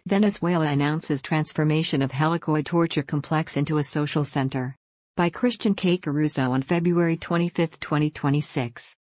Venezuela announces transformation of helicoid torture complex into a social center. By Christian K. Caruso on February 25, 2026.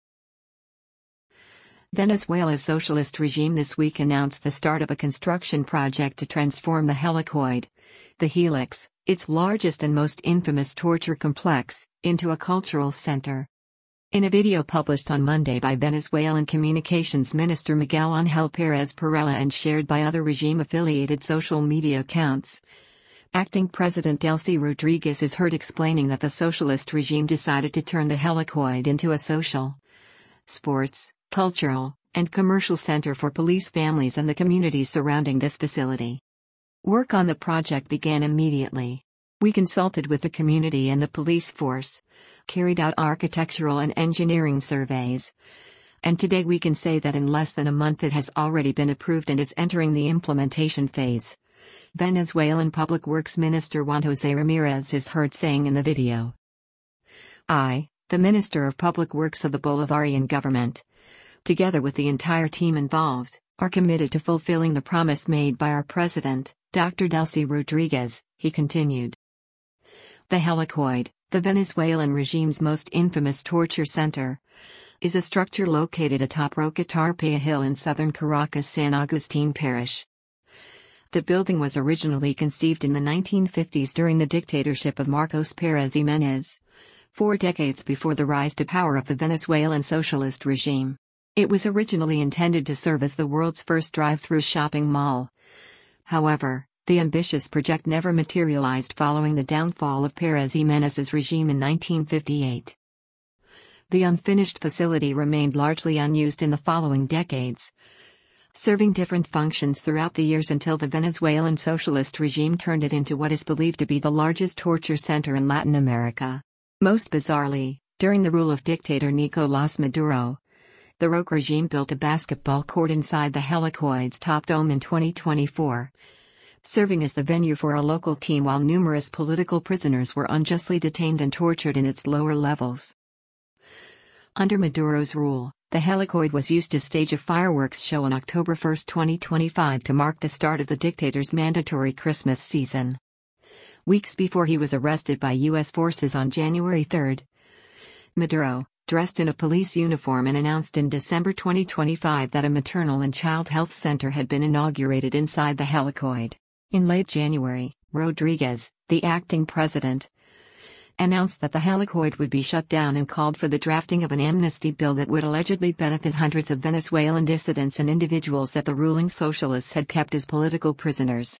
Venezuela's socialist regime this week announced the start of a construction project to transform the helicoid, the Helix, its largest and most infamous torture complex, into a cultural center. In a video published on Monday by Venezuelan Communications Minister Miguel Ángel Pérez Perella and shared by other regime-affiliated social media accounts, Acting President Delcy Rodriguez is heard explaining that the socialist regime decided to turn the helicoid into a social, sports, cultural, and commercial center for police families and the communities surrounding this facility. Work on the project began immediately. We consulted with the community and the police force, carried out architectural and engineering surveys, and today we can say that in less than a month it has already been approved and is entering the implementation phase. Venezuelan Public Works Minister Juan José Ramírez is heard saying in the video. I, the Minister of Public Works of the Bolivarian government, together with the entire team involved, are committed to fulfilling the promise made by our President, Dr. Delcy Rodriguez, he continued. The helicoid, the Venezuelan regime's most infamous torture center, is a structure located atop Roca Tarpea Hill in southern Caracas, San Agustin Parish. The building was originally conceived in the 1950s during the dictatorship of Marcos Pérez Jiménez, 4 decades before the rise to power of the Venezuelan socialist regime. It was originally intended to serve as the world's first drive-through shopping mall. However, the ambitious project never materialized following the downfall of Pérez Jiménez's regime in 1958. The unfinished facility remained largely unused in the following decades, serving different functions throughout the years until the Venezuelan socialist regime turned it into what is believed to be the largest torture center in Latin America. Most bizarrely, during the rule of dictator Nicolás Maduro, the Roca regime built a basketball court inside the helicoid's top dome in 2024, serving as the venue for a local team while numerous political prisoners were unjustly detained and tortured in its lower levels. Under Maduro's rule, the helicoid was used to stage a fireworks show on October 1, 2025 to mark the start of the dictator's mandatory Christmas season. Weeks before he was arrested by U.S. forces on January 3, Maduro, dressed in a police uniform, and announced in December 2025 that a maternal and child health center had been inaugurated inside the helicoid. In late January, Rodriguez, the acting president, announced that the helicoid would be shut down and called for the drafting of an amnesty bill that would allegedly benefit hundreds of Venezuelan dissidents and individuals that the ruling socialists had kept as political prisoners.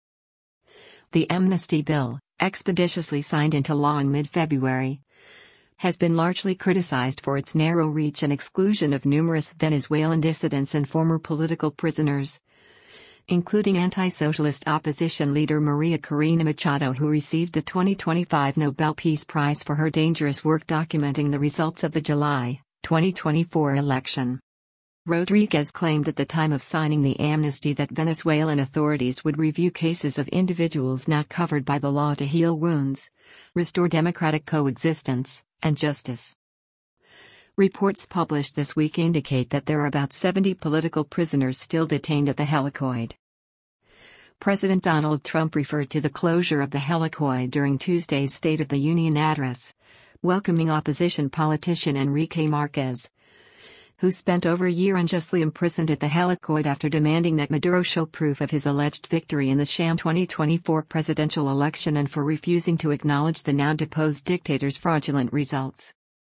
The amnesty bill, expeditiously signed into law in mid-February, has been largely criticized for its narrow reach and exclusion of numerous Venezuelan dissidents and former political prisoners, including anti-socialist opposition leader Maria Corina Machado, who received the 2025 Nobel Peace Prize for her dangerous work documenting the results of the July 2024 election. Rodriguez claimed at the time of signing the amnesty that Venezuelan authorities would review cases of individuals not covered by the law to heal wounds, restore democratic coexistence, and justice. Reports published this week indicate that there are about 70 political prisoners still detained at the helicoid. President Donald Trump referred to the closure of the helicoid during Tuesday's State of the Union address, welcoming opposition politician Enrique Marquez, who spent over a year unjustly imprisoned at the helicoid after demanding that Maduro show proof of his alleged victory in the sham 2024 presidential election and for refusing to acknowledge the now deposed dictator's fraudulent results.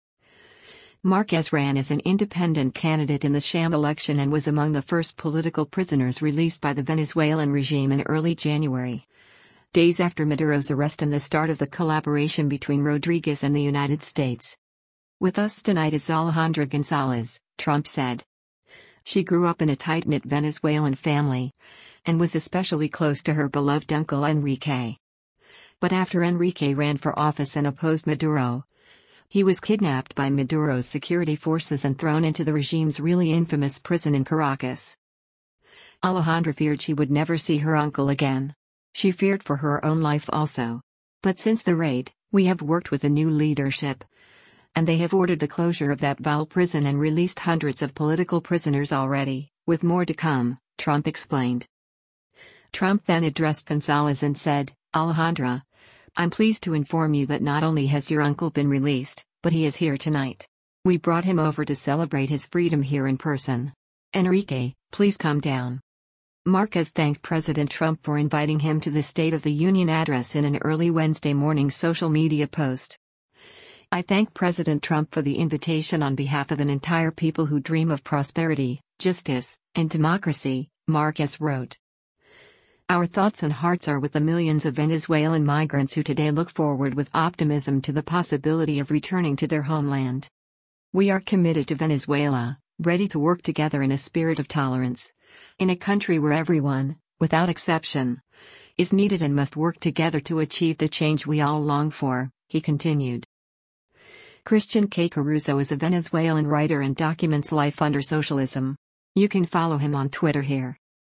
Marquez ran as an independent candidate in the sham election and was among the first political prisoners released by the Venezuelan regime in early January, days after Maduro's arrest and the start of the collaboration between Rodriguez and the United States. With us tonight is Alejandra Gonzalez, Trump said. She grew up in a tight-knit Venezuelan family, and was especially close to her beloved uncle Enrique. But after Enrique ran for office and opposed Maduro, he was kidnapped by Maduro's security forces and thrown into the regime's really infamous prison in Caracas. Alejandra feared she would never see her uncle again. She feared for her own life also. But since the raid, we have worked with the new leadership, and they have ordered the closure of that vile prison and released hundreds of political prisoners already, with more to come, Trump explained. Trump then addressed Gonzalez and said, "Alejandra, I'm pleased to inform you that not only has your uncle been released, but he is here tonight. We brought him over to celebrate his freedom here in person. Enrique, please come down." Marquez thanked President Trump for inviting him to the State of the Union address in an early Wednesday morning social media post. "I thank President Trump for the invitation on behalf of an entire people who dream of prosperity, justice, and democracy," Marquez wrote. "Our thoughts and hearts are with the millions of Venezuelan migrants who today look forward with optimism to the possibility of returning to their homeland. We are committed to Venezuela, ready to work together in a spirit of tolerance, in a country where everyone, without exception, is needed and must work together to achieve the change we all long for," he continued. Christian K. Caruso is a Venezuelan writer and documents life under socialism. You can follow him on Twitter here.